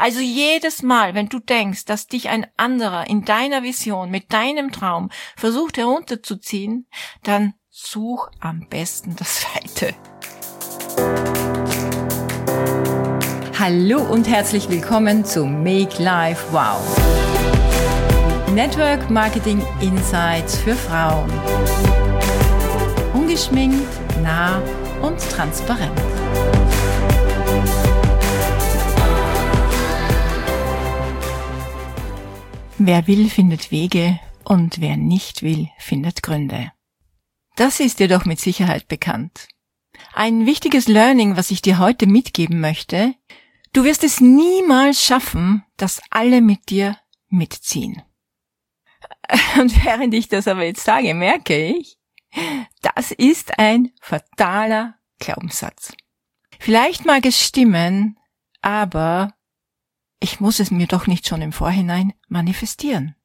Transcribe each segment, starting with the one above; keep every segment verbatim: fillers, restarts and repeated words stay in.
Also jedes Mal, wenn du denkst, dass dich ein anderer in deiner Vision mit deinem Traum versucht herunterzuziehen, dann such am besten das Weite. Hallo und herzlich willkommen zu Make Life Wow. Network Marketing Insights für Frauen. Ungeschminkt, nah und transparent. Wer will, findet Wege und wer nicht will, findet Gründe. Das ist dir doch mit Sicherheit bekannt. Ein wichtiges Learning, was ich dir heute mitgeben möchte: Du wirst es niemals schaffen, dass alle mit dir mitziehen. Und während ich das aber jetzt sage, merke ich, das ist ein fataler Glaubenssatz. Vielleicht mag es stimmen, aber ich muss es mir doch nicht schon im Vorhinein manifestieren.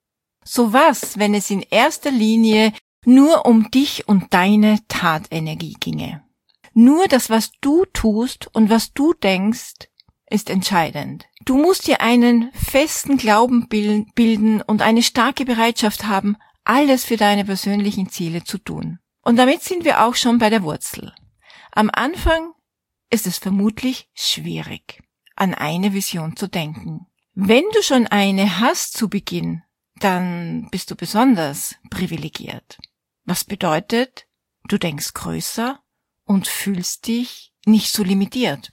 So was, wenn es in erster Linie nur um dich und deine Tatenergie ginge. Nur das, was du tust und was du denkst, ist entscheidend. Du musst dir einen festen Glauben bilden und eine starke Bereitschaft haben, alles für deine persönlichen Ziele zu tun. Und damit sind wir auch schon bei der Wurzel. Am Anfang ist es vermutlich schwierig, an eine Vision zu denken. Wenn du schon eine hast zu Beginn, dann bist du besonders privilegiert. Was bedeutet, du denkst größer und fühlst dich nicht so limitiert.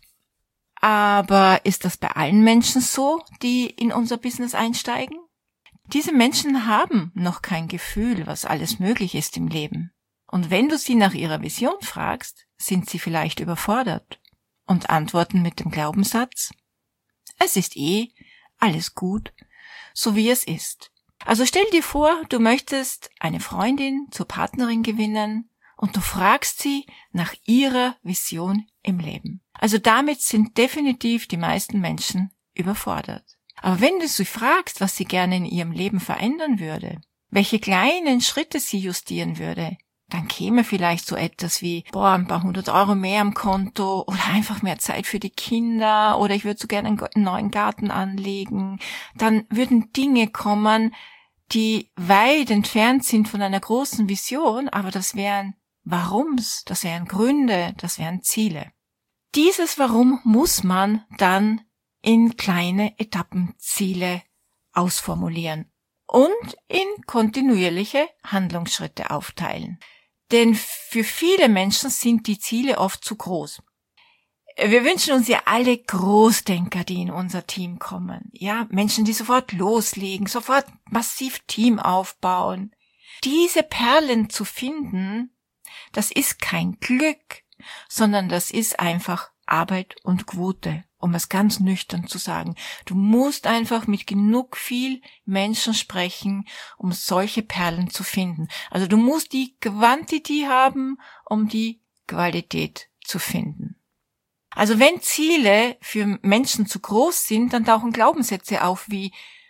Aber ist das bei allen Menschen so, die in unser Business einsteigen? Diese Menschen haben noch kein Gefühl, was alles möglich ist im Leben. Und wenn du sie nach ihrer Vision fragst, sind sie vielleicht überfordert und antworten mit dem Glaubenssatz: Es ist eh alles gut, so wie es ist. Also stell dir vor, du möchtest eine Freundin zur Partnerin gewinnen und du fragst sie nach ihrer Vision im Leben. Also damit sind definitiv die meisten Menschen überfordert. Aber wenn du sie fragst, was sie gerne in ihrem Leben verändern würde, welche kleinen Schritte sie justieren würde, dann käme vielleicht so etwas wie, boah, ein paar hundert Euro mehr am Konto oder einfach mehr Zeit für die Kinder oder ich würde so gerne einen neuen Garten anlegen. Dann würden Dinge kommen, die weit entfernt sind von einer großen Vision, aber das wären Warums, das wären Gründe, das wären Ziele. Dieses Warum muss man dann in kleine Etappenziele ausformulieren und in kontinuierliche Handlungsschritte aufteilen. Denn für viele Menschen sind die Ziele oft zu groß. Wir wünschen uns ja alle Großdenker, die in unser Team kommen. Ja, Menschen, die sofort loslegen, sofort massiv Team aufbauen. Diese Perlen zu finden, das ist kein Glück, sondern das ist einfach Arbeit und Quote, um es ganz nüchtern zu sagen. Du musst einfach mit genug viel Menschen sprechen, um solche Perlen zu finden. Also du musst die Quantität haben, um die Qualität zu finden. Also wenn Ziele für Menschen zu groß sind, dann tauchen Glaubenssätze auf wie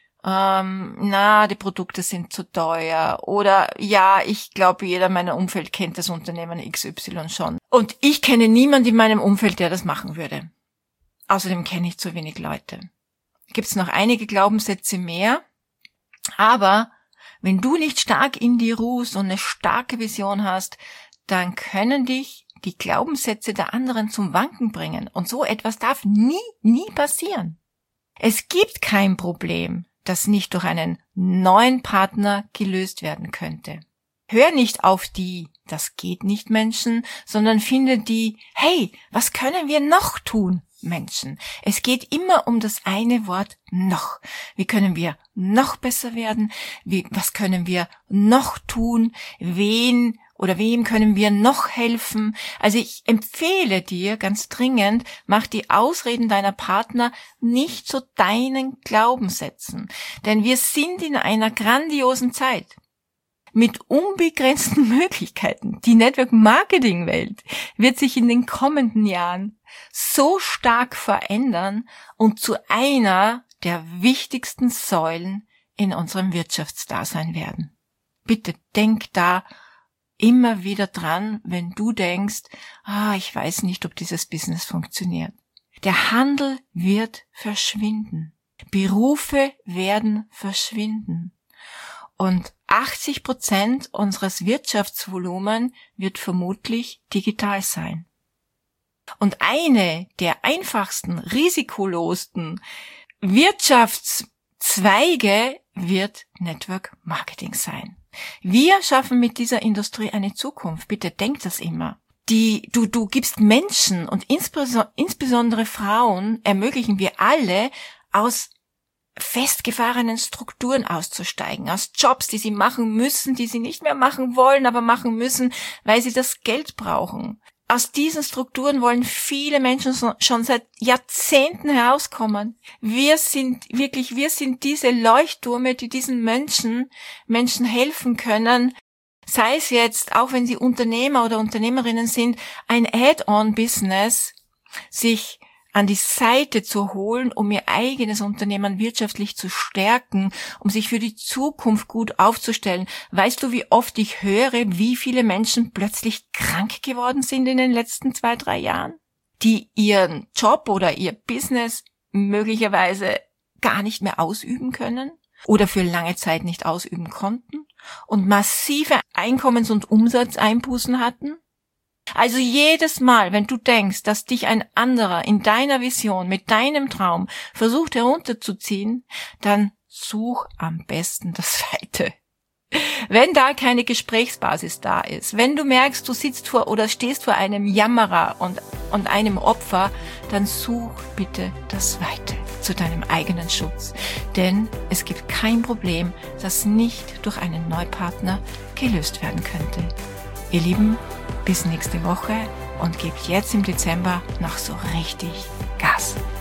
ähm, na, die Produkte sind zu teuer oder ja, ich glaube, jeder in meinem Umfeld kennt das Unternehmen X Y schon. Und ich kenne niemanden in meinem Umfeld, der das machen würde. Außerdem kenne ich zu wenig Leute. Gibt es noch einige Glaubenssätze mehr, aber wenn du nicht stark in dir ruhst und eine starke Vision hast, dann können dich die Glaubenssätze der anderen zum Wanken bringen. Und so etwas darf nie, nie passieren. Es gibt kein Problem, das nicht durch einen neuen Partner gelöst werden könnte. Hör nicht auf die, das geht nicht Menschen, sondern finde die, hey, was können wir noch tun, Menschen? Es geht immer um das eine Wort noch. Wie können wir noch besser werden? Wie, was können wir noch tun? Wen oder wem können wir noch helfen? Also ich empfehle dir ganz dringend, mach die Ausreden deiner Partner nicht zu deinen Glaubenssätzen. Denn wir sind in einer grandiosen Zeit mit unbegrenzten Möglichkeiten. Die Network-Marketing-Welt wird sich in den kommenden Jahren so stark verändern und zu einer der wichtigsten Säulen in unserem Wirtschaftsdasein werden. Bitte denk da immer wieder dran, wenn du denkst, ah, ich weiß nicht, ob dieses Business funktioniert. Der Handel wird verschwinden. Berufe werden verschwinden. Und achtzig Prozent unseres Wirtschaftsvolumens wird vermutlich digital sein. Und eine der einfachsten, risikolosesten Wirtschaftszweige wird Network Marketing sein. Wir schaffen mit dieser Industrie eine Zukunft. Bitte denkt das immer. Die, du, du gibst Menschen und insbesondere Frauen ermöglichen wir alle, aus festgefahrenen Strukturen auszusteigen, aus Jobs, die sie machen müssen, die sie nicht mehr machen wollen, aber machen müssen, weil sie das Geld brauchen. Aus diesen Strukturen wollen viele Menschen schon seit Jahrzehnten herauskommen. Wir sind wirklich, wir sind diese Leuchttürme, die diesen Menschen, Menschen helfen können, sei es jetzt, auch wenn sie Unternehmer oder Unternehmerinnen sind, ein Add-on-Business sich an die Seite zu holen, um ihr eigenes Unternehmen wirtschaftlich zu stärken, um sich für die Zukunft gut aufzustellen. Weißt du, wie oft ich höre, wie viele Menschen plötzlich krank geworden sind in den letzten zwei, drei Jahren? Die ihren Job oder ihr Business möglicherweise gar nicht mehr ausüben können oder für lange Zeit nicht ausüben konnten und massive Einkommens- und Umsatzeinbußen hatten? Also jedes Mal, wenn du denkst, dass dich ein anderer in deiner Vision mit deinem Traum versucht herunterzuziehen, dann such am besten das Weite. Wenn da keine Gesprächsbasis da ist, wenn du merkst, du sitzt vor oder stehst vor einem Jammerer und, und einem Opfer, dann such bitte das Weite zu deinem eigenen Schutz. Denn es gibt kein Problem, das nicht durch einen Neupartner gelöst werden könnte. Ihr Lieben, bis nächste Woche und gebt jetzt im Dezember noch so richtig Gas.